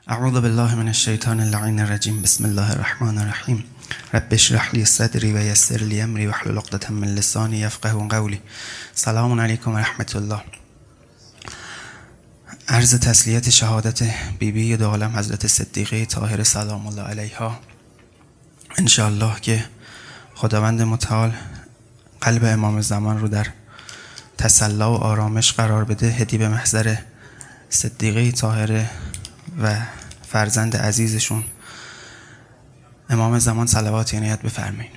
اعوذ بالله من الشیطان اللعین الرجیم. بسم الله الرحمن الرحیم. رب اشرح لی صدری و یسر لی امری واحلل عقدة من لسانی یفقهوا قولی. سلام علیکم و رحمت الله. عرض تسلیت شهادت بیبی دو عالم حضرت صدیقه طاهره سلام الله علیها. انشاءالله که خداوند متعال قلب امام زمان رو در تسلی و آرامش قرار بده، هدیه به محضر صدیقه طاهره و فرزند عزیزشون امام زمان صلوات عنایت بفرمایید.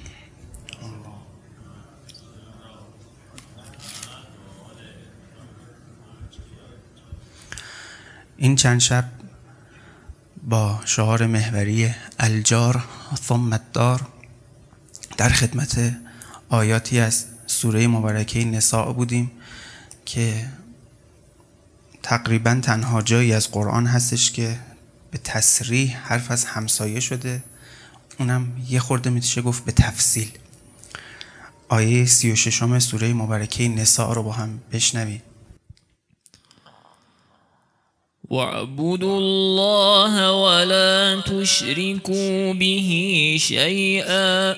این چند شب با شعار محوری الجار ثم الدار در خدمت آیاتی از سوره مبارکه نساء بودیم که تقریبا تنها جایی از قرآن هستش که به تصریح حرف از همسایه شده، اونم یه خورده میشه گفت به تفصیل. آیه 36 سوره مبارکه نساء رو با هم بشنوید. واعبدوا الله ولا تشركوا به شيئا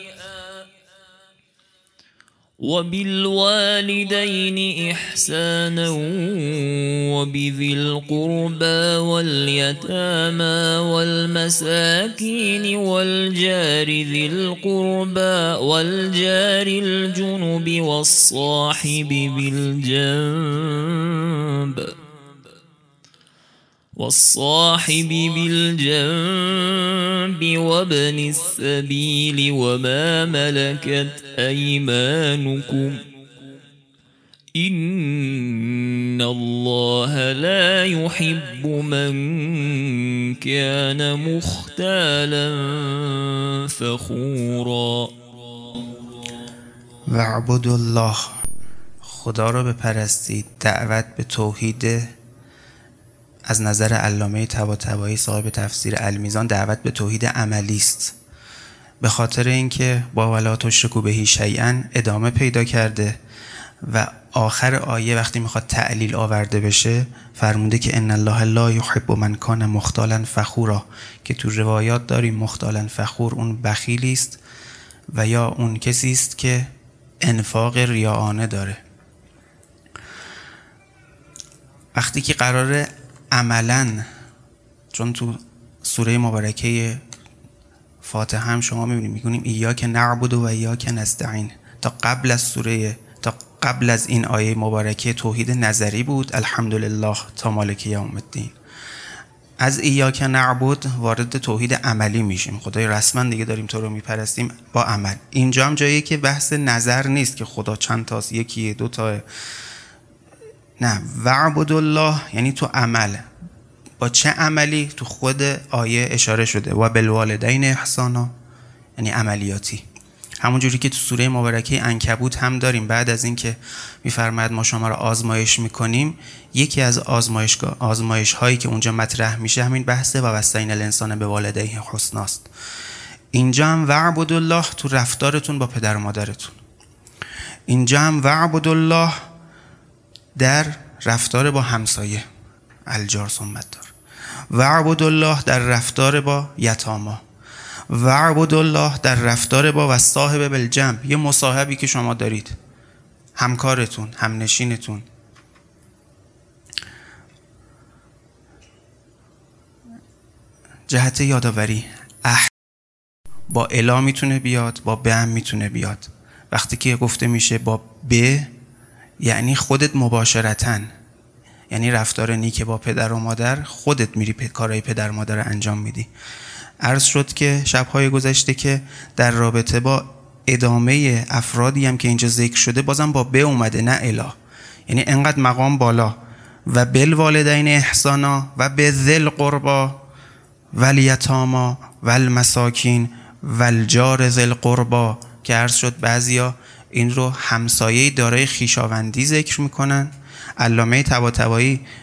وبالوالدين إحسانا وبذي القربى واليتامى والمساكين والجار ذي القربى والجار الجنب والصاحب بالجنب وابن السبيل وما ملكت أيمانكم إن الله لا يحب من كان مختالا فخورا. واعبدوا الله، خدا را بپرستید. دعوت به توحید از نظر علامه طباطبایی صاحب تفسیر المیزان دعوت به توحید عملی است، به خاطر اینکه با ولا تشرکوا به شیئا ادامه پیدا کرده و آخر آیه وقتی میخواد تعلیل آورده بشه فرموده که ان الله لا یحب من کان مختالا فخورا، که تو روایات داریم مختالا فخور اون بخیلی است و یا اون کسی است که انفاق ریاانه داره. وقتی که قراره عملاً، چون تو سوره مبارکه فاتحه هم شما میبینید میگونیم ایاک نعبد و ایاک نستعین، تا قبل از این آیه مبارکه توحید نظری بود، الحمدلله تا مالک یوم الدین. از ایاک نعبد وارد توحید عملی میشیم، خدای رسما دیگه داریم تو رو میپرستیم با عمل. اینجا هم جاییه که بحث نظر نیست که خدا چند تاست، یکیه دو تا، نه، واعبدوا الله یعنی تو عمل. با چه عملی؟ تو خود آیه اشاره شده و بالوالدین احسانا، یعنی عملیاتی. همون جوری که تو سوره مبارکه عنکبوت هم داریم، بعد از این که میفرماید ما شما را آزمایش میکنیم، یکی از آزمایش هایی که اونجا مطرح میشه همین بحث و وصینا الانسان بوالدیه حسنا است. اینجا هم واعبدوا الله تو رفتارتون با پدر و مادرتون. اینجا هم واعبدوا الله در رفتار با همسایه، الجار ثم الدار. واعبدوا الله در رفتار با یتاما. واعبدوا الله در رفتار با والصاحب بالجنب، یه مصاحبی که شما دارید، همکارتون، همنشینتون. جهت یادآوری، با الا میتونه بیاد، با به هم میتونه بیاد. وقتی که گفته میشه با به، یعنی خودت مباشرتاً، یعنی رفتار نیک با پدر و مادر، خودت میری کارهای پدر و مادر انجام میدی. عرض شد که شبهای گذشته که در رابطه با ادامه افرادی هم که اینجا ذکر شده بازم با به اومده، نه الا، یعنی انقدر مقام بالا. و بالوالدین احسانا و بذی القربا والیتاما والمساکین والجار ذی القربا، که عرض شد بعضیا این رو همسایه دارای خویشاوندی ذکر میکنن. علامه طباطبایی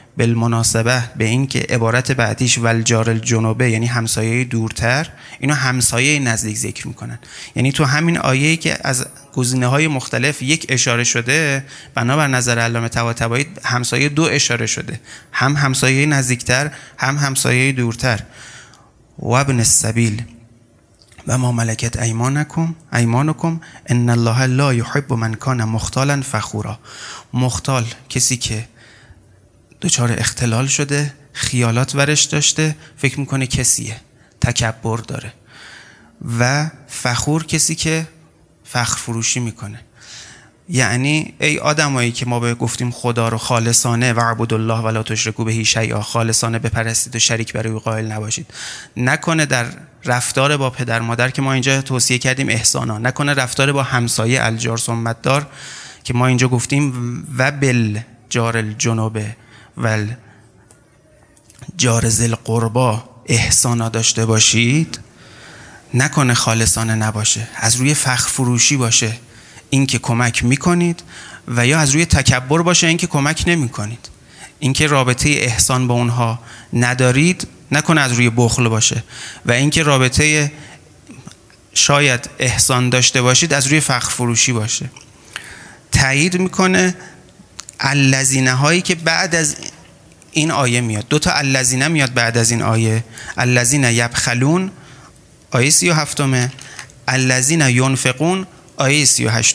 بالمناسبه به این که عبارت بعدیش والجار الجنوبه یعنی همسایه دورتر، اینو همسایه نزدیک ذکر میکنن. یعنی تو همین آیه‌ای که از گزینه‌های مختلف یک اشاره شده، بنابر نظر علامه طباطبایی همسایه دو اشاره شده، هم همسایه نزدیکتر هم همسایه دورتر. و ابن السبیل و ما ملکت ایمانکم ان الله لا یحب من کان مختالا فخورا. مختال کسی که دچار اختلال شده، خیالات ورش داشته، فکر میکنه کسیه، تکبر داره. و فخور کسی که فخر فروشی میکنه. یعنی ای آدمایی که ما به گفتیم خدا رو خالصانه و عبد الله ولا تشرکوا به شیئا، خالصانه بپرستید و شریک برای او قائل نباشید، نکنه در رفتار با پدر مادر که ما اینجا توصیه کردیم احسانا، نکنه رفتار با همسایه الجار سمت دار که ما اینجا گفتیم و بالجار الجنوبه و جار ذی القربا احسانا داشته باشید، نکنه خالصانه نباشه، از روی فخر فروشی باشه این که کمک میکنید، و یا از روی تکبر باشه این که کمک نمیکنید. این که رابطه احسان با اونها ندارید نکنه از روی بخل باشه، و این که رابطه شاید احسان داشته باشید از روی فخر فروشی باشه. تایید میکنه الذینه هایی که بعد از این آیه میاد. دو تا الذینه میاد بعد از این آیه، الذین یبخلون آیه 37، الذین ینفقون آیه 38.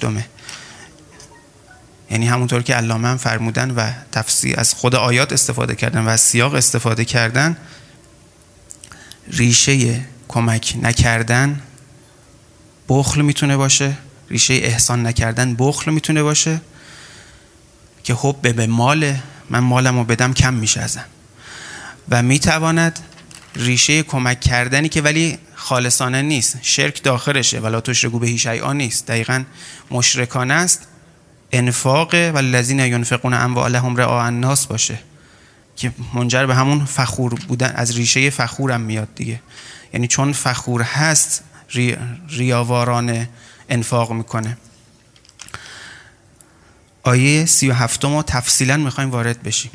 یعنی همونطور که علامه هم فرمودن و تفسیر از خود آیات استفاده کردن و از سیاق استفاده کردن، ریشه کمک نکردن بخل میتونه باشه، ریشه احسان نکردن بخل میتونه باشه که حب به مال، من مالمو بدم کم میشه ازم، و میتواند ریشه کمک کردنی که ولی خالصانه نیست، شرک داخلشه، ولا تشرکوا به شیئا نیست، دقیقاً مشرکانه است، انفاق والذین ینفقون اموالهم رئاء الناس باشه که منجر به همون فخور بودن، از ریشه فخورم میاد دیگه. یعنی چون فخور هست ریاوارانه انفاق میکنه. آیه 37 ما تفصیلا میخوایم وارد بشیم.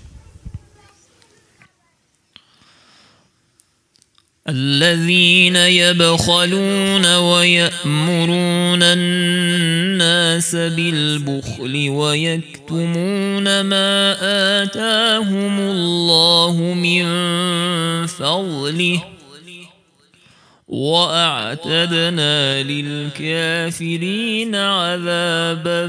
الذين يبخلون ويأمرون الناس بالبخل ويكتمون ما آتاهم الله من فضله وأعتدنا للكافرين عذابا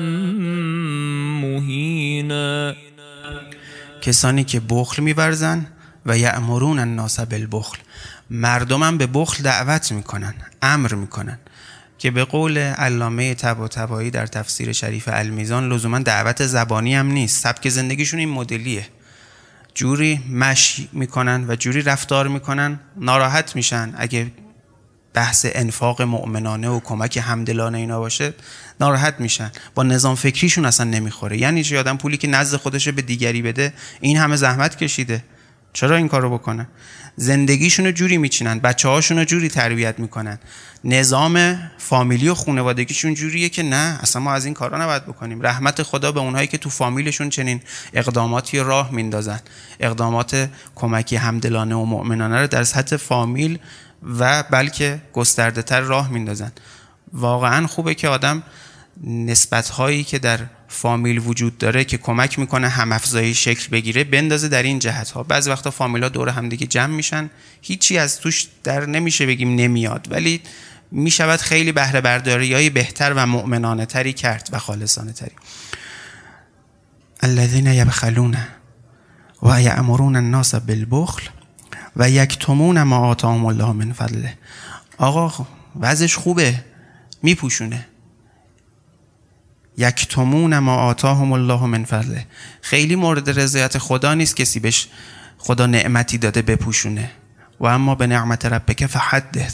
مهینا. کسانی که بخل می‌ورزن و یأمرون الناس بالبخل، مردم هم به بخل دعوت میکنن، امر میکنن، که به قول علامه طباطبایی در تفسیر شریف المیزان لزوما دعوت زبانی هم نیست، سبک زندگیشون این مدلیه، جوری مشی میکنن و جوری رفتار میکنن ناراحت میشن اگه بحث انفاق مؤمنانه و کمک همدلانه اینا باشه، ناراحت میشن، با نظام فکریشون اصلا نمیخوره. یعنی چه آدم پولی که نزد خودش به دیگری بده، این همه زحمت کشیده، چرا این کارو بکنه؟ زندگیشونو جوری میچینن، بچه‌هاشونو جوری تربیت میکنن، نظام فامیلی و خانوادگیشون جوریه که نه اصلا ما از این کارا نباید بکنیم. رحمت خدا به اونهایی که تو فامیلشون چنین اقداماتی راه میندازن، اقدامات کمکی همدلانه و مؤمنانه رو در سطح فامیل و بلکه گسترده تر راه میندازن. واقعا خوبه که آدم نسبت‌هایی که در فامیل وجود داره که کمک میکنه هم افزایی شکل بگیره بندازه در این جهت‌ها. بعضی وقتا فامیل‌ها دور هم دیگه جمع میشن، هیچی از توش در نمیشه بگیم نمیاد، ولی میشود خیلی بهره برداری‌های بهتر و مؤمنانه تری کرد و خالصانه تری. الذين يبخلون و یأمرون الناس بالبخل و یکتمون ما آتاهم الله من فضله. آقا وضعش خوبه، میپوشونه. یکتمون ما آتاهم الله من فضله، خیلی مورد رضایت خدا نیست کسی بهش خدا نعمتی داده بپوشونه. و اما به نعمت ربک فحدث.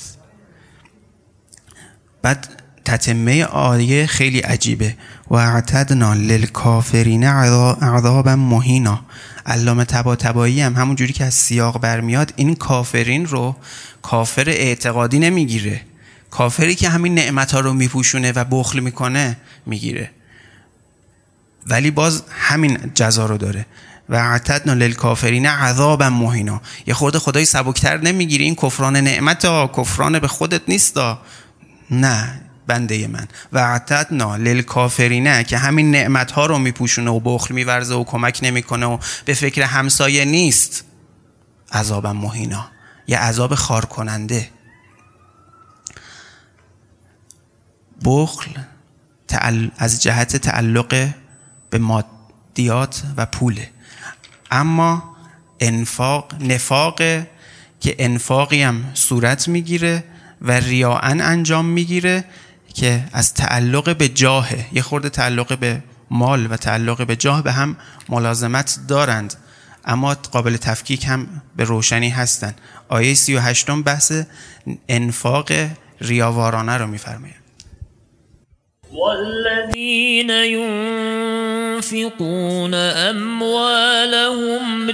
بعد تتمه آیه خیلی عجیبه، و اعتدنا للکافرین عذابا مهینا. علامه طباطبایی هم همون جوری که از سیاق برمیاد این کافرین رو کافر اعتقادی نمیگیره، کافری که همین نعمت‌ها رو میپوشونه و بخل میکنه میگیره، ولی باز همین جزا رو داره. و اعتدنا للکافرین عذابا مهینا. یه خورده خدای سبکتر نمیگیری؟ این کفران نعمت ها، کفران به خودت نیستا. نه بنده من، و اعتدنا للکافرین که همین نعمت ها رو میپوشونه و بخل میورزه و کمک نمیکنه و به فکر همسایه نیست، عذابا مهینا، یه عذاب خار کننده. بخل از جهت تعلق به مادیات و پوله، اما نفاق که انفاقی هم صورت میگیره و ریاءن انجام میگیره که از تعلق به جاهه. یه خورده تعلق به مال و تعلق به جاه به هم ملازمت دارند، اما قابل تفکیک هم به روشنی هستن. آیه 38 بحث انفاق ریاوارانه رو میفرماید. والذين ينفقون أموالهم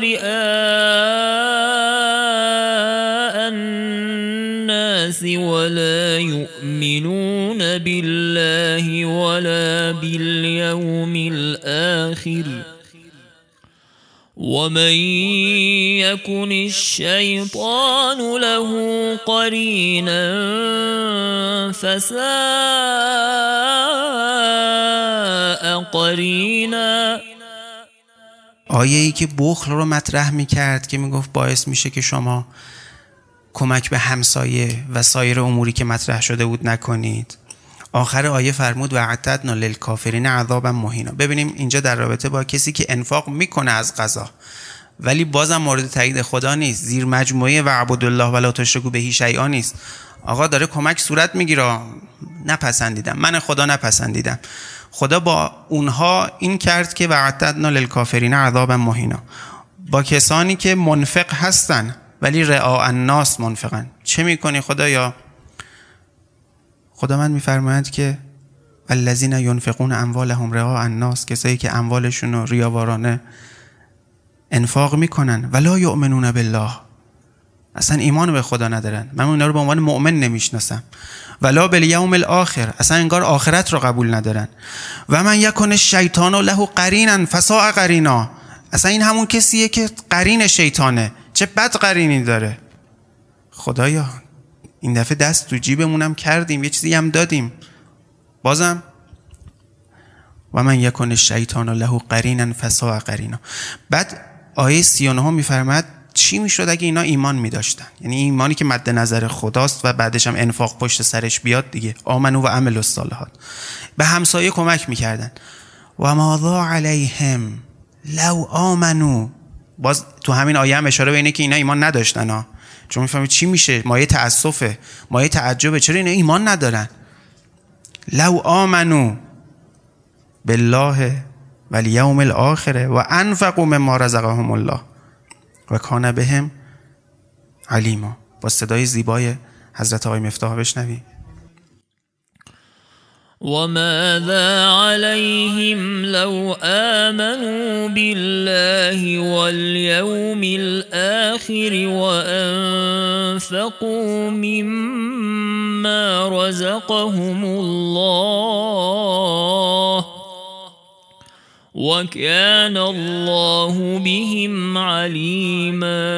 رئاء الناس ولا يؤمنون بالله ولا باليوم الآخر ومن يكن الشيطان له قرينا فساء قرینا. آیه‌ای که بخل رو مطرح می‌کرد که میگفت باعث میشه که شما کمک به همسایه و سایر اموری که مطرح شده بود نکنید. آخر آیه فرمود و اعتدنا للکافرین عذابا مهینا. ببینیم اینجا در رابطه با کسی که انفاق میکنه از قضا ولی بازم مورد تایید خدا نیست، زیر مجموعه و اعبدوا الله ولا تشرکوا به شیئا نیست. آقا داره کمک صورت میگیره، نپسندیدم، من خدا نپسندیدم. خدا با اونها این کرد که و اعتدنا للکافرین عذابا مهینا، با کسانی که منفق هستن ولی رعاء الناس منفقن. چه میکنی خدایا؟ خدا من میفرماید که الذین ینفقون اموالهم رعاء الناس، کسایی که اموالشون رو ریاوارانه انفاق میکنن ولا یؤمنون بالله، اصلا ایمان به خدا ندارن. من اونا رو به عنوان مؤمن نمیشناسم. ولا بالیوم الاخر، اصلا انگار آخرت رو قبول ندارن. و من یکن الشیطان له قرینا فساء قرینا، اصلا این همون کسیه که قرین شیطانه، چه بد قرینی داره. خدایا این دفعه دست تو جیبمونم کردیم، یه چیزی هم دادیم، بازم و من یکن الشیطان له قرینا فساء قرینا. بعد آیه 39 میفرماد چی میشد اگه اینا ایمان میداشتن، یعنی ایمانی که مد نظر خداست و بعدش هم انفاق پشت سرش بیاد دیگه. آمنو و عملوا الصالحات، به همسایه کمک میکردن. و ماذا علیهم لو آمنو، باز تو همین آیه هم اشاره به اینه که اینا ایمان نداشتن ها. چون میفهمید چی میشه، مایه تأسفه، مایه تعجبه، چرا اینا ایمان ندارن. لو آمنو بالله والیوم الاخر و انفقوا مما رزقهم الله و کان بهم علیما. با صدای زیبای حضرت آقای مفتاح بشنویم. وماذا عليهم لو آمنوا بالله واليوم الآخر وأنفقوا مما رزقهم الله وكان الله بهم عليما.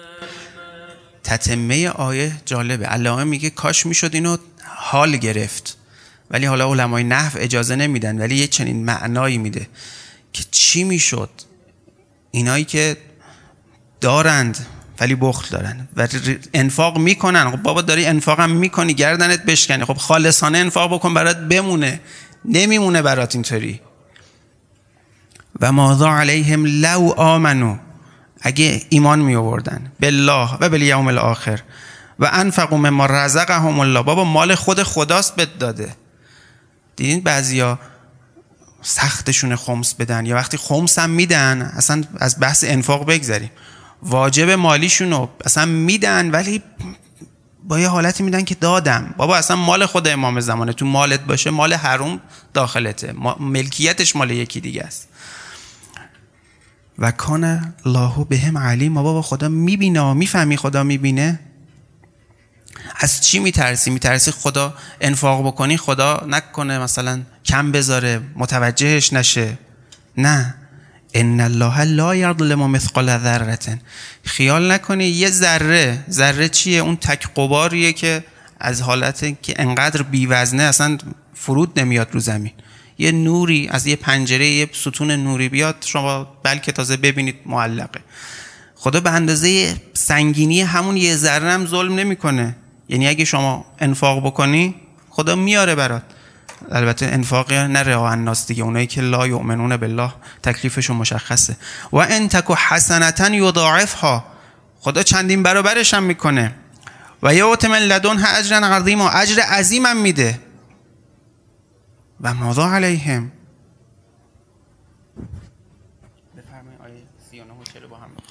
تتمه آیه جالبه. علامه میگه کاش میشد اینو حال گرفت، ولی حالا علمای نحو اجازه نمیدن، ولی یه چنین معنایی میده که چی میشد اینایی که دارند ولی بخل دارن و انفاق میکنن. خب بابا داری انفاق هم میکنی، گردنت بشکنی، خب خالصانه انفاق بکن برات بمونه، نمیمونه برات اینطوری. و ماذا علیهم لو آمنو، اگه ایمان می آوردن بالله و بالیوم الاخر و انفقوا مما رزقهم الله، بابا مال خود خداست بد داده. دیدین بعضیا سختشون خمس بدن، یا وقتی خمس هم میدن، اصلا از بحث انفاق بگذاریم، واجب مالیشونو اصلا میدن ولی با یه حالتی میدن که دادم. بابا اصلا مال خود امام زمانه، تو مالت باشه مال حروم داخلته، ملکیتش مال یکی دیگه است. و کان الله بهم علیم، بابا خدا میبینه، میفهمی خدا میبینه. از چی میترسی؟ میترسی خدا انفاق بکنی خدا نکنه مثلا کم بذاره، متوجهش نشه؟ نه، ان الله لا یظلم مثقال ذره. خیال نکنی یه ذره چیه؟ اون تک قباریه که از حالتی که انقدر بی‌وزنه اصلا فرود نمیاد رو زمین. یه نوری از یه پنجره، یه ستون نوری بیاد، شما بلکه تازه ببینید معلقه. خدا به اندازه سنگینی همون یه ذره هم ظلم نمیکنه. یعنی اگه شما انفاق بکنی خدا میاره برات. البته انفاق نه رعاء الناس دیگه، اونایی که لا یؤمنون بالله تکلیفشون مشخصه. و ان تک حسنة یضاعفها، خدا چندین برابرش هم میکنه. و یؤتی من لدنه اجرا عظیما، اجر عظیم هم میده. و ماذا علیهم. بفرمایید آیه 39 چرا با هم.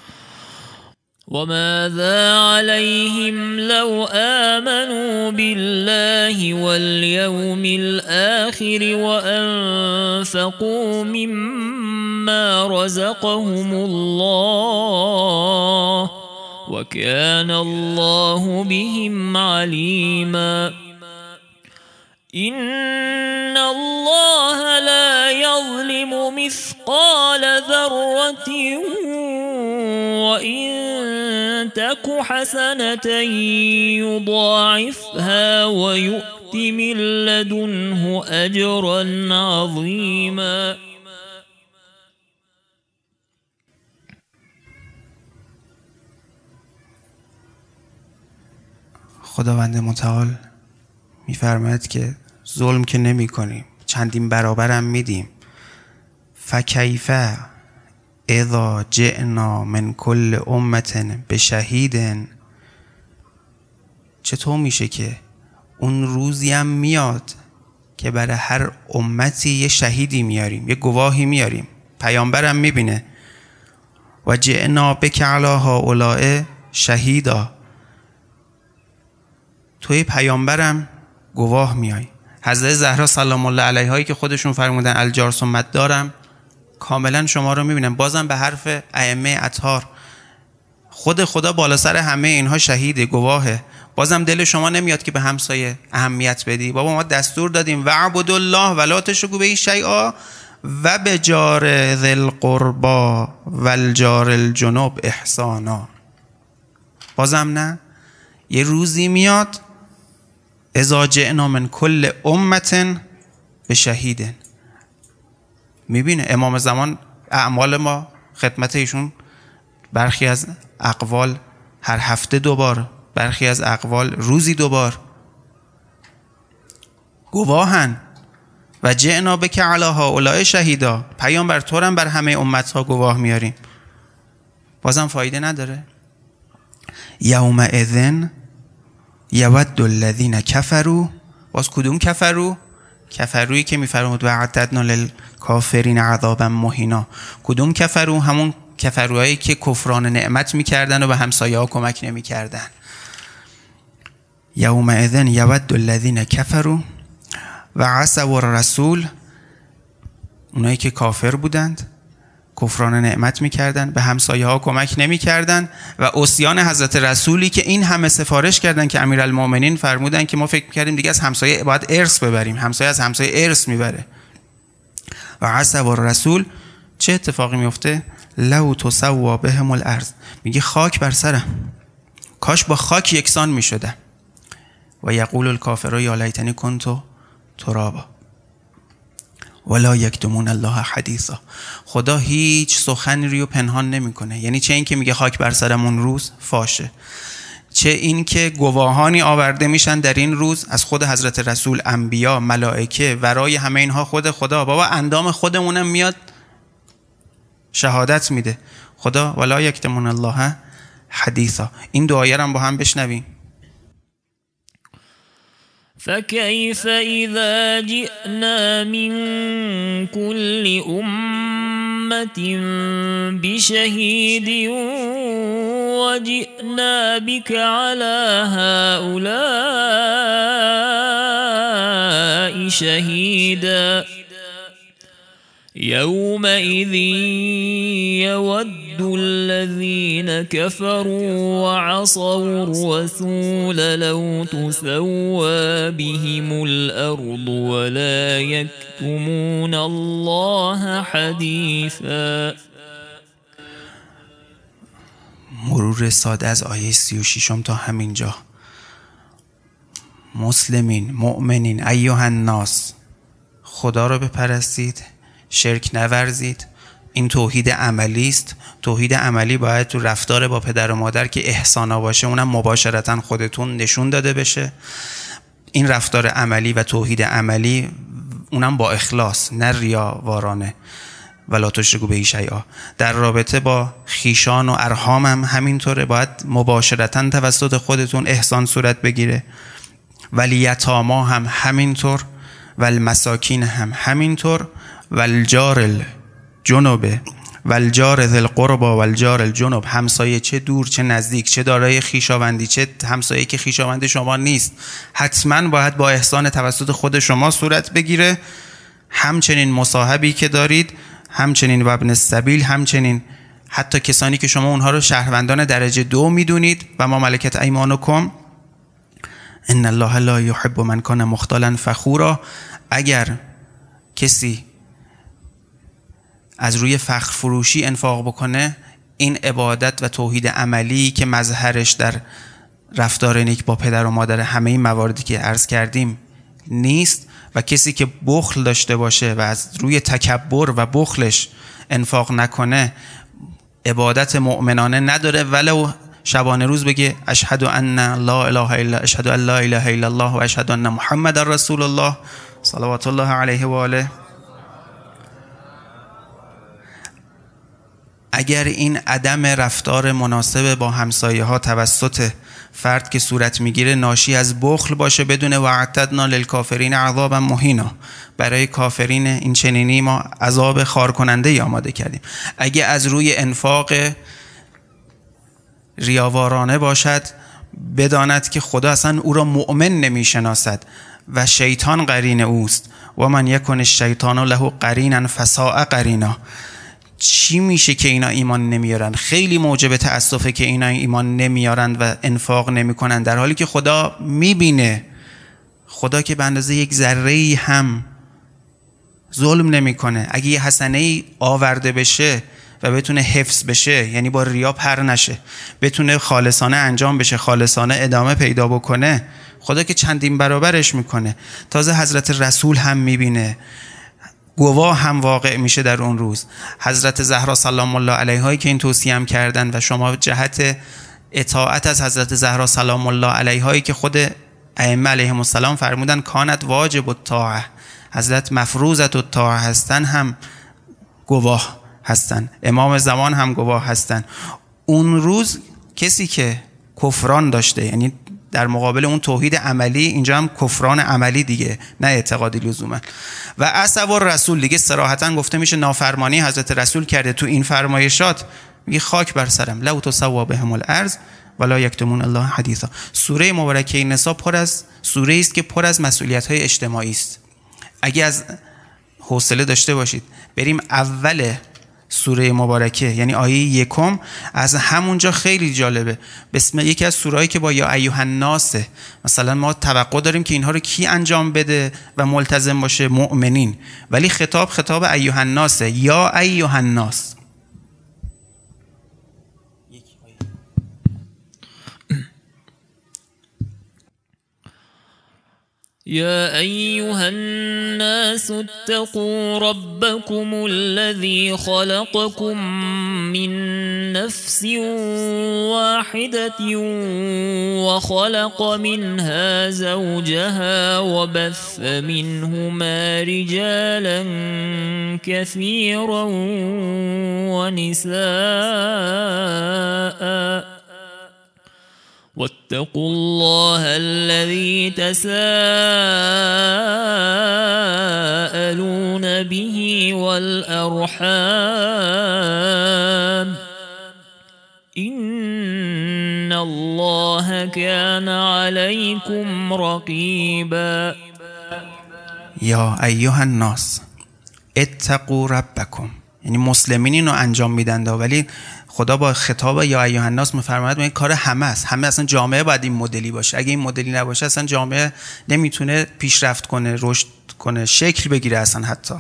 وماذا عليهم لو آمنوا بالله واليوم الآخر وأنفقوا مما رزقهم الله وكان الله بهم عليما. إن الله لا يظلم مثقال ذرة وإن تك حسنة يضاعفها ويؤت من لدنه أجرا عظيما. خداوند متعال میفرماید که ظلم که نمی کنیم، چندین برابرم میدیم. فکیف اذا جئنا من کل امة بشهید. چطور میشه که اون روزی هم میاد که برای هر امتی یه شهیدی میاریم، یه گواهی میاریم، پیامبرم میبینه. و جئنا بک علی هؤلاء شهیدا، توی پیامبرم گواه میای. حضرت زهرا سلام الله علیها که خودشون فرمودن الجار ثمت دارم، کاملا شما رو میبینم. بازم به حرف ائمه اطهار، خود خدا بالا سر همه اینها شهیده، گواهه. بازم دل شما نمیاد که به همسایه اهمیت بدی؟ بابا ما دستور دادیم و اعبدوا الله ولا تشرکوا به شیئا و به جار ذی القربى و الجار الجنوب احسانا. بازم نه؟ یه روزی میاد اذا جئنا من کل امة بشهید. میبینه امام زمان اعمال ما، خدمت ایشون، برخی از اقوال هر هفته 2 بار، برخی از اقوال روزی 2 بار گواهن. و جئنا بک علی هؤلاء شهیدا، پیامبر تو هم بر همه امتها گواه میاریم. بازم فایده نداره. یومئذ یود الذین کفروا. باز کدوم کفروا؟ کفرویی که میفرمود و اعتدنا للکافرین عذابا مهینا. کدوم کفروا؟ همون کفروهایی که کفران نعمت میکردن و به همسایه ها کمک نمیکردن. یومئذ یود الذین کفروا و عصوا الرسول، اونایی که کافر بودند، کفران نعمت میکردن، به همسایه ها کمک نمیکردن و عصیان حضرت رسولی که این همه سفارش کردن که امیرالمومنین فرمودن که ما فکر میکردیم دیگه از همسایه باید ارث ببریم، همسایه از همسایه ارث میبره. و عصوا الرسول، چه اتفاقی میفته؟ لو تسوا بهم الارض، میگه خاک بر سرم، کاش با خاک یکسان میشدم. و یقول الکافر یا لیتنی کنت ترابا ولا یکتمون الله حدیثا. خدا هیچ سخنی رو پنهان نمیکنه. یعنی چه این که میگه خاک بر سرم اون روز فاشه، چه این که گواهانی آورده میشن در این روز از خود حضرت رسول، انبیا، ملائکه، ورای همه اینها خود خدا. بابا اندام خودمونم میاد شهادت میده. خدا ولا یکتمون الله حدیثا. این دعایه رو با هم بشنویم. فكيف إذا جئنا من كل أمة بشهيد وجئنا بك على هؤلاء شهيدا يومئذ يود الذين كفروا وعصوا الرسول لو تسوى بهم الأرض ولا يكتمون الله حديثا. مرور ساده از آیه 36 تا همینجا. مسلمین، مؤمنین، ایها الناس، خدا را بپرستید، شرک نورزید. این توحید عملی است. توحید عملی باید تو رفتار با پدر و مادر که احسانا باشه، اونم مباشرتا خودتون نشون داده بشه. این رفتار عملی و توحید عملی اونم با اخلاص، نه ریاوارانه. ولا تشرکوا به شیئا. در رابطه با خیشان و ارحام هم همینطوره، باید مباشرتا توسط خودتون احسان صورت بگیره. والیتاما هم همینطور، والمساکین هم همینطور، والجار الجنب والجار ذی القربى والجار الجنب. همسایه چه دور چه نزدیک، چه دارای خیشاوندی چه همسایه که خیشاوند شما نیست، حتما باید با احسان توسط خود شما صورت بگیره. همچنین مصاحبی که دارید، همچنین وابن السبیل، همچنین حتی کسانی که شما اونها رو شهروندان درجه 2 میدونید. و ما ملکت ایمانکم ان الله لا یحب من کان مختالا فخورا. اگر کسی از روی فخر فروشی انفاق بکنه، این عبادت و توحید عملی که مظهرش در رفتار نیک با پدر و مادر همه این مواردی که عرض کردیم نیست. و کسی که بخل داشته باشه و از روی تکبر و بخلش انفاق نکنه، عبادت مؤمنانه نداره، ولو شبانه روز بگه اشهد ان لا اله الا اشهد ان لا اله الا الله و اشهد ان محمد رسول الله صلوات الله علیه و آله. اگر این عدم رفتار مناسب با همسایه ها توسط فرد که صورت میگیره ناشی از بخل باشه، بدون واعتدنا للکافرین عذابا مهینا، برای کافرین این چنینی ما عذاب خار کننده ای آماده کردیم. اگه از روی انفاق ریاوارانه باشد، بداند که خدا اصلا او را مؤمن نمیشناسد و شیطان قرین اوست. و من یکن الشیطان له قرینا فساء قرینا. چی میشه که اینا ایمان نمیارن؟ خیلی موجب تأسفه که اینا ایمان نمیارن و انفاق نمیکنن، در حالی که خدا میبینه. خدا که به اندازه یک ذره‌ای هم ظلم نمیکنه. اگه یه حسنه آورده بشه و بتونه حفظ بشه، یعنی با ریا پر نشه، بتونه خالصانه انجام بشه، خالصانه ادامه پیدا بکنه، خدا که چندین برابرش میکنه. تازه حضرت رسول هم میبینه، گواه هم واقع میشه در اون روز. حضرت زهرا سلام الله علیها که این توصیه هم کردن و شما جهت اطاعت از حضرت زهرا سلام الله علیها که خود ائمه علیهم السلام فرمودن کانت واجب الطاعه، حضرت مفروضه الطاعه هستن، هم گواه هستن. امام زمان هم گواه هستن. اون روز کسی که کفران داشته، یعنی در مقابل اون توحید عملی، اینجا هم کفران عملی دیگه، نه اعتقادی لزوما. و عصب الرسول دیگه صراحتا گفته میشه نافرمانی حضرت رسول کرده. تو این فرمایشات میگه خاک بر سرم لو تسوا بهم الارض ولا یکتمون الله حدیثا. سوره مبارکه نساء سوره است که پر از مسئولیت‌های اجتماعی است. اگه از حوصله داشته باشید بریم اول سوره مبارکه، یعنی آیه 1، از همونجا خیلی جالبه. یکی از سورهایی که با یا ایها الناس، مثلا ما توقع داریم که اینها رو کی انجام بده و ملتزم باشه؟ مؤمنین. ولی خطاب ایها الناس، یا ایها الناس. يا أيها الناس اتقوا ربكم الذي خلقكم من نفس واحدة وخلق منها زوجها وبث منهما رجالا كثيرا ونساء واتقوا الله الذي تساءلون به والأرحام إن الله كان عليكم رقيبا. یا ایها الناس، اتقوا ربکم، یعنی مسلمین اینو انجام میدن، ولی خدا با خطاب یا ایها الناس میفرماید این کار همه است. همه اصلا جامعه باید این مدلی باشه. اگه این مدلی نباشه اصلا جامعه نمیتونه پیشرفت کنه، رشد کنه، شکل بگیره اصلا. حتی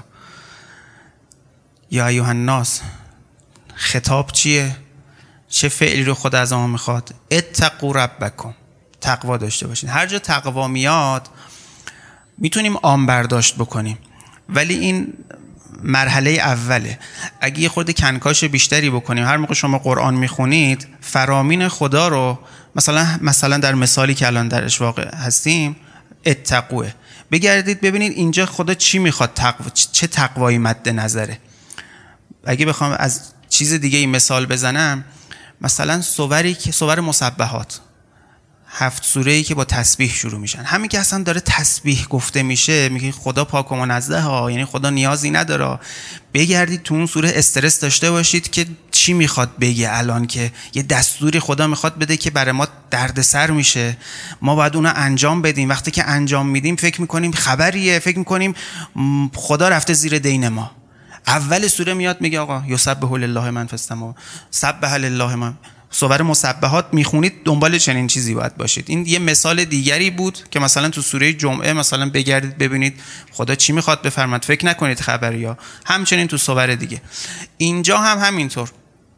یا ایها الناس خطاب چیه؟ چه فعلی رو خدا از ما میخواد؟ اتقوا ربکم، تقوا داشته باشین. هر جا تقوا میاد میتونیم عام برداشت بکنیم، ولی این مرحله اوله. اگه یه خورده کنکاش بیشتری بکنیم، هر موقع شما قرآن میخونید فرامین خدا رو مثلا در مثالی که الان درش واقع هستیم اتقوه، بگردید ببینید اینجا خدا چی میخواد، چه تقوایی مد نظره. اگه بخوام از چیز دیگه این مثال بزنم، مثلا سور مسبحات، 7 سوره‌ای که با تسبیح شروع میشن، همین که اصلا داره تسبیح گفته میشه میگه خدا پاک و منزه ها، یعنی خدا نیازی نداره. بگردید تو اون سوره استرس داشته باشید که چی میخواد بگه الان، که یه دستوری خدا میخواد بده که برای ما دردسر میشه، ما باید اونو انجام بدیم. وقتی که انجام میدیم فکر میکنیم خبریه، فکر میکنیم خدا رفته زیر دین ما. اول سوره میاد میگه آقا یسبح لله من فی السماوات، سبح لله من. سور مسبحات میخونید دنبال چنین چیزی باید باشید. این یه مثال دیگری بود که مثلا تو سوره جمعه مثلا بگردید ببینید خدا چی میخواد بفرماد، فکر نکنید خبریا. همچنین تو سور دیگه. اینجا هم همینطور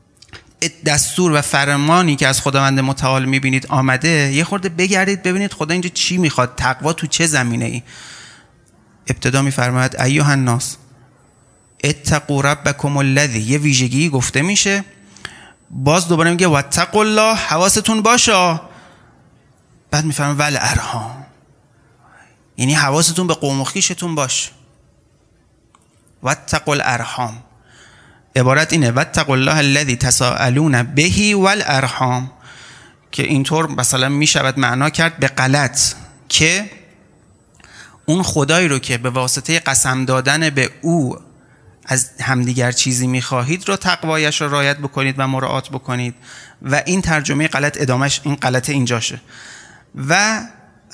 دستور و فرمانی که از خداوند متعال میبینید آمده، یه خورده بگردید ببینید خدا اینجا چی میخواد، تقوا تو چه زمینه ای. ابتدا میفرماید ایها الناس اتقوا ربکم الذی، یه ویژگی گفته میشه، باز دوباره میگه واتقوا الله، حواستون باشه. بعد میفهمم ول ارحام، یعنی حواستون به قوم و خویشتون باشه. واتقوا الارحام، عبارت اینه واتقوا الله الذی تساءلون به والارحام، که اینطور مثلا میشود معنا کرد به غلط که اون خدایی رو که به واسطه قسم دادن به او از همدیگر چیزی میخواهید رو تقوایش رو رعایت بکنید و مراعات بکنید. و این ترجمه غلط ادامش این غلط اینجاشه. و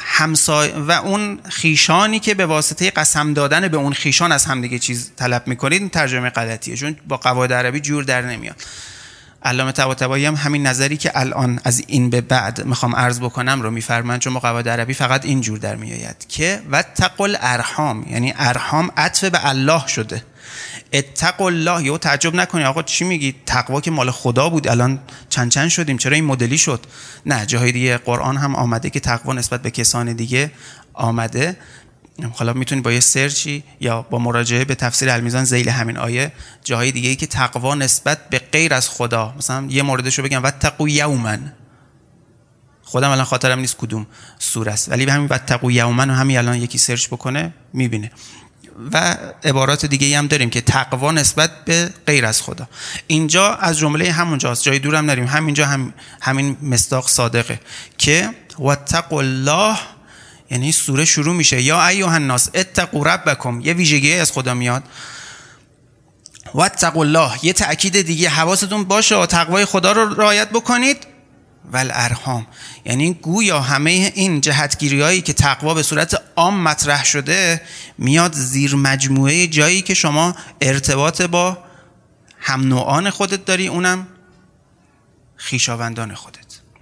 و اون خیشانی که به واسطه قسم دادن به اون خیشان از همدیگه چیز طلب میکنید، این ترجمه غلطیه، چون با قواعد عربی جور در نمیاد. علامه طباطبایی هم همین نظری که الان از این به بعد میخوام عرض بکنم رو میفرمایند، چون با قواعد عربی فقط این جور در میآید که واتقوا الارحام، یعنی ارحام عطف به الله شده. اتقوا الله، یهو تعجب نکنی آقا چی میگی، تقوا که مال خدا بود الان چند شدیم، چرا این مدلی شد؟ نه، جاهای دیگه قرآن هم آمده که تقوا نسبت به کسان دیگه آمده. حالا میتونید با یه سرچی یا با مراجعه به تفسیر المیزان ذیل همین آیه جاهای دیگه‌ای که تقوا نسبت به غیر از خدا، مثلا یه موردشو بگم واتقوا یوما، خودم الان خاطرم نیست کدوم سوره است، ولی به همین واتقوا یوما و همین الان یکی سرچ بکنه میبینه. و عبارات دیگه‌ای هم داریم که تقوا نسبت به غیر از خدا. اینجا از جمله همونجاست، جای دور هم نریم، همینجا همین مصداق صادقه که واتقوا الله، یعنی سوره شروع میشه یا ایها الناس اتقوا ربکم، یه ویژگی از خدا میاد. واتقوا الله، یه تأکید دیگه، حواستون باشه و تقوای خدا رو رعایت بکنید. والارحام، یعنی گویا همه این جهتگیری‌هایی که تقوا به صورت عام مطرح شده میاد زیر مجموعه جایی که شما ارتباط با هم نوعان خودت داری، اونم خویشاوندان خودت.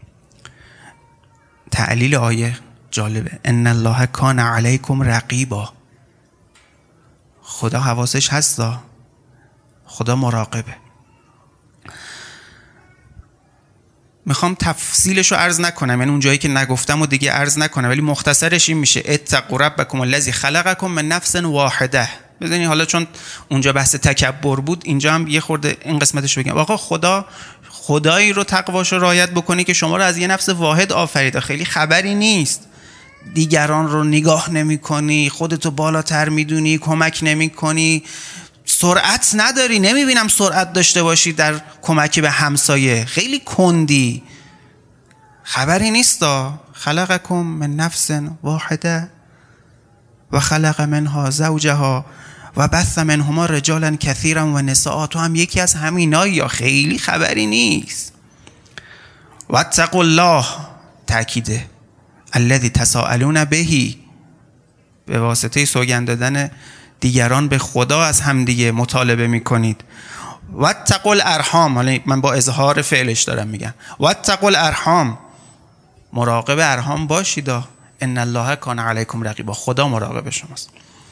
تعلیل آیه جالبه، ان الله کان علیکم رقیبا، خدا حواسش هستا، خدا مراقبه. میخوام تفصیلش رو عرض نکنم، یعنی اون جایی که نگفتم و دیگه عرض نکنم، ولی مختصرش این میشه اتقوا ربکم الذی خلقکم من نفس واحده. ببینید حالا چون اونجا بحث تکبر بود، اینجا هم یه خورده این قسمتش بگم. آقا خدایی رو تقواش رو رعایت بکنی که شما رو از یه نفس واحد آفریده، خیلی خبری نیست، دیگران رو نگاه نمی‌کنی، خودتو بالاتر میدونی، کمک نمی‌کنی، سرعت نداری، نمیبینم سرعت داشته باشی در کمک به همسایه، خیلی کندی، خبری نیستا. خلقکم من نفس واحده و خلق منها زوجها و بث منهما رجالا کثیرا و نساء، تو هم یکی از همینایی، یا خیلی خبری نیست. واتقوا الله، تأکیده، الذی تساءلون به، به واسطه سوگند دادن دیگران به خدا از همدیگه مطالبه میکنید. واتقوا الارحام، حالا من با اظهار فعلش دارم میگم، واتقوا الارحام، مراقب ارحام باشید، ان الله کان علیکم رقیبا، خدا مراقب شماست.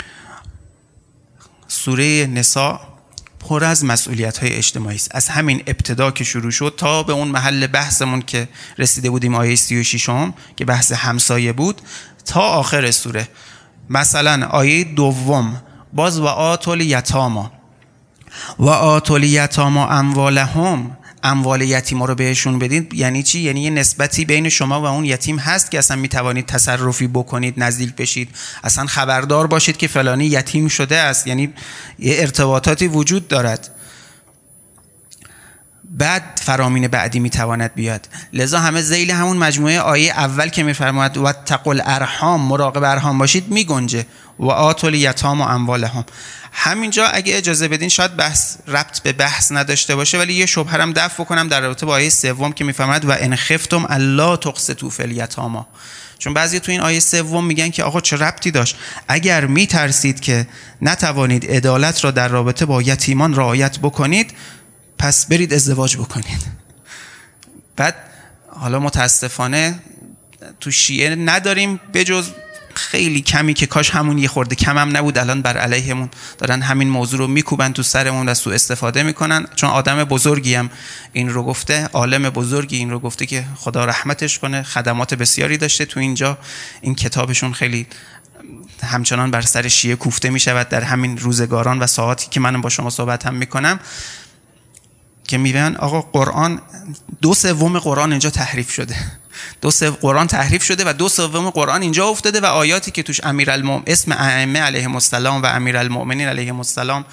سوره نساء پر از مسئولیت‌های اجتماعی است. از همین ابتدا که شروع شد تا به اون محل بحثمون که رسیده بودیم، آیه 36 که بحث همسایه بود، تا آخر سوره. مثلا آیه 2 باز و آتوا الیتامی و آتوا الیتامی اموالهم، اموال یتیما رو بهشون بدید. یعنی چی؟ یعنی یه نسبتی بین شما و اون یتیم هست که اصلا میتوانید تصرفی بکنید، نزدیک بشید، اصلا خبردار باشید که فلانی یتیم شده است، یعنی یه ارتباطاتی وجود دارد. بعد فرامین بعدی میتواند بیاد. لذا همه ذیل همون مجموعه آیه اول که میفرماید واتقوا الارحام، مراقب ارحام باشید، میگنجه و آتوا الیتامی اموالهم. همینجا اگه اجازه بدین شاید بحث ربط به بحث نداشته باشه، ولی یه شبهه هم دفع کنم در رابطه با آیه 3 که میفرماید و ان خفتم الا تقسطوا فی الیتامی. چون بعضی تو این آیه 3 میگن که آقا چه ربطی داشت؟ اگر میترسید که نتوانید عدالت را در رابطه با یتیمان رعایت بکنید، پس برید ازدواج بکنید. بعد حالا متاسفانه تو شیعه نداریم بجز خیلی کمی که کاش همون یه خورده کم هم نبود، الان بر علیهمون دارن همین موضوع رو میکوبن تو سرمون و سوء استفاده میکنن. چون آدم بزرگی هم این رو گفته، عالم بزرگی این رو گفته که خدا رحمتش کنه، خدمات بسیاری داشته تو اینجا. این کتابشون خیلی همچنان بر سر شیعه کوفته میشود در همین روزگاران و ساعاتی که من با شما صحبت هم میکنم، که میگن آقا قرآن 2/3 قرآن اینجا تحریف شده، 2/3 قرآن تحریف شده و 2/3 قرآن اینجا افتاده و آیاتی که توش اسم ائمه علیهم السلام و امیرالمؤمنین علیهم السلام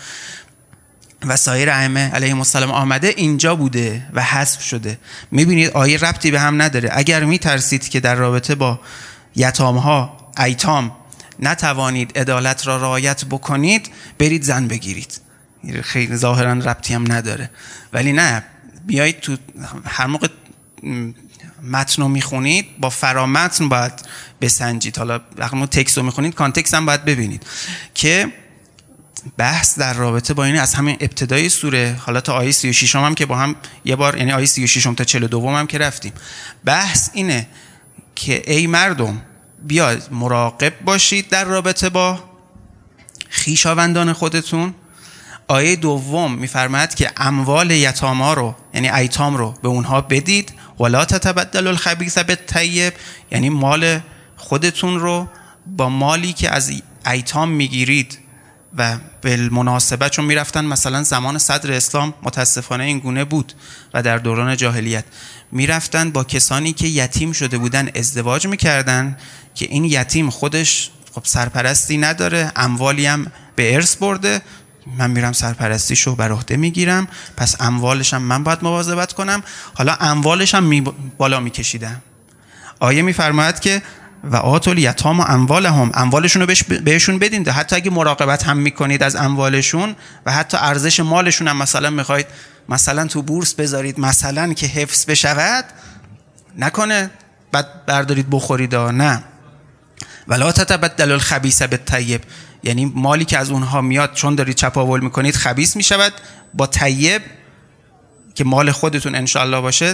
و سایر ائمه علیهم السلام آمده اینجا بوده و حذف شده. میبینید آیه ربطی به هم نداره. اگر میترسید که در رابطه با یتامها، ایتام نتوانید عدالت را رعایت بکنید، برید زن بگیرید. خیلی ظاهرا ربطی هم نداره، ولی نه، بیایید تو هر موقع متن رو میخونید با فرامتن باید بسنجید. حالا وقتی تکست رو میخونید کانتکست هم باید ببینید که بحث در رابطه با این از همین ابتدای سوره حالا تا آیه 36 هم که با هم یه بار، یعنی آیه 36 تا 42 هم که رفتیم، بحث اینه که ای مردم بیاید مراقب باشید در رابطه با خویشاوندان خودتون. آیه 2 میفرماید که اموال یتاما رو، یعنی ایتام رو، به اونها بدید. ولا تتبدلوا الخبیث بالطیب، یعنی مال خودتون رو با مالی که از ایتام میگیرید. و بالمناسبه چون میرفتن مثلا زمان صدر اسلام متاسفانه این گونه بود و در دوران جاهلیت میرفتن با کسانی که یتیم شده بودن ازدواج میکردن که این یتیم خودش خب سرپرستی نداره، اموالی هم به ارث برده، من میرم سرپرستیشو بر عهده میگیرم، پس اموالش هم من باید مواظبت کنم. حالا اموالش هم بالا میکشیدم. آیه میفرماید که و آتوا الیتامی اموالهم، اموالشون رو بهشون بدین، حتی اگه مراقبت هم میکنید از اموالشون و حتی ارزش مالشون هم مثلا میخواید مثلا تو بورس بذارید مثلا که حفظ بشود، نکنه بعد بردارید بخورید. نه، ولا تتبدلوا الخبیث بالطیب، یعنی مالی که از اونها میاد چون دارید چپاول میکنید خبیث میشود با طیب که مال خودتون انشالله باشه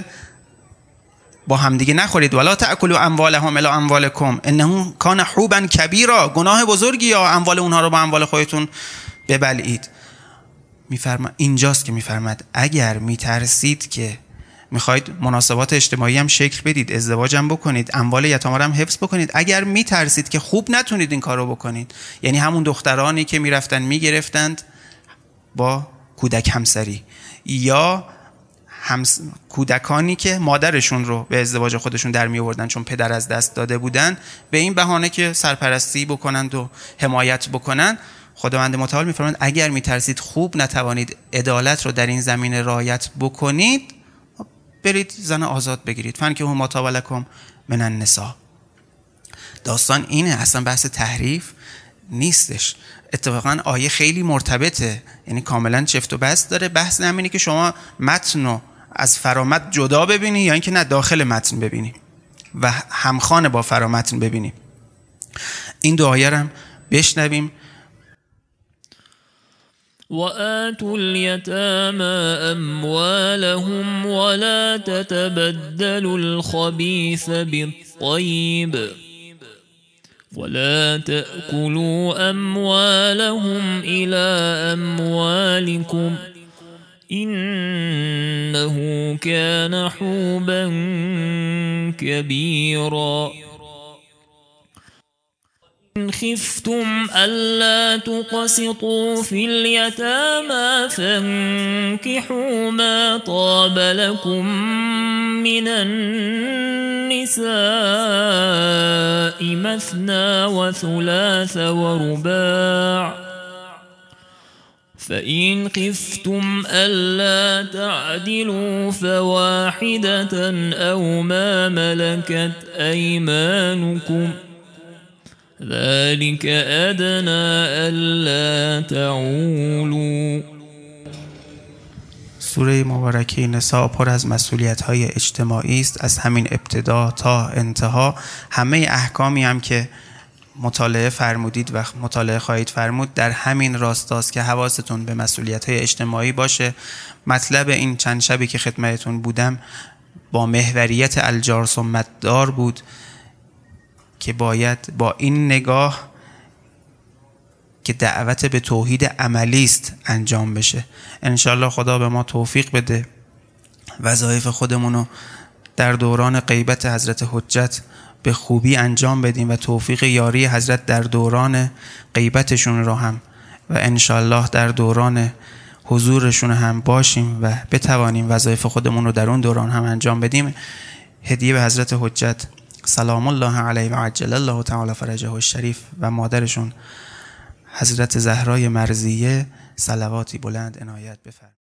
با همدیگه نخورید. ولا تأکلوا اموالهم الی اموالکم انه کان حوبا کبیرا، گناه بزرگی یا اموال اونها رو با اموال خودتون ببلعید. اینجاست که میفرماد اگر میترسید که میخواید مناسبات اجتماعی هم شکل بدید، ازدواج هم بکنید، اموال یتاما هم حفظ بکنید، اگر میترسید که خوب نتونید این کارو بکنید، یعنی همون دخترانی که میرفتن میگرفتند با کودک همسری، یا کودکانی که مادرشون رو به ازدواج خودشون در می آوردن چون پدر از دست داده بودن، به این بهانه که سرپرستی بکنند و حمایت بکنن. خداوند متعال میفرماید اگر میترسید خوب نتوانید عدالت رو در این زمینه رعایت بکنید، برید زن آزاد بگیرید. فانکحوا ما طاب لکم من النساء. داستان اینه، اصلا بحث تحریف نیستش. اتفاقا آیه خیلی مرتبطه، یعنی کاملا چفت و بست داره. بحث همینه که شما متن رو از فرامتن جدا ببینی یا اینکه نه داخل متن ببینی و همخوان با فرامتن ببینی. این دو آیه رو هم بشنویم. وآتوا اليتامى أموالهم ولا تتبدلوا الخبيث بالطيب ولا تأكلوا أموالهم إلى أموالكم إنه كان حوبا كبيرا إن خفتم ألا تقسطوا في اليتامى فانكحوا ما طاب لكم من النساء مثنى وثلاث ورباع فإن خفتم ألا تعدلوا فواحدة أو ما ملكت أيمانكم ذلك أدنى ألا تعولوا. سوره مبارکه نساء پر از مسئولیت‌های اجتماعی است. از همین ابتدا تا انتها همه احکامی هم که مطالعه فرمودید و مطالعه خواهید فرمود در همین راستاست که حواستون به مسئولیت‌های اجتماعی باشه. مطلب این چند شبی که خدمتتون بودم با محوریت الجار ثم الدار بود که باید با این نگاه که دعوت به توحید عملی است انجام بشه. انشالله خدا به ما توفیق بده وظایف خودمونو در دوران غیبت حضرت حجت به خوبی انجام بدیم و توفیق یاری حضرت در دوران غیبتشون را هم و انشالله در دوران حضورشون هم باشیم و بتوانیم وظایف خودمون رو در اون دوران هم انجام بدیم. هدیه به حضرت حجت سلام الله علیه و عجل الله تعالی فرجه الشریف و مادرشون حضرت زهرای مرضیه صلواتی بلند عنایت بفرمایید.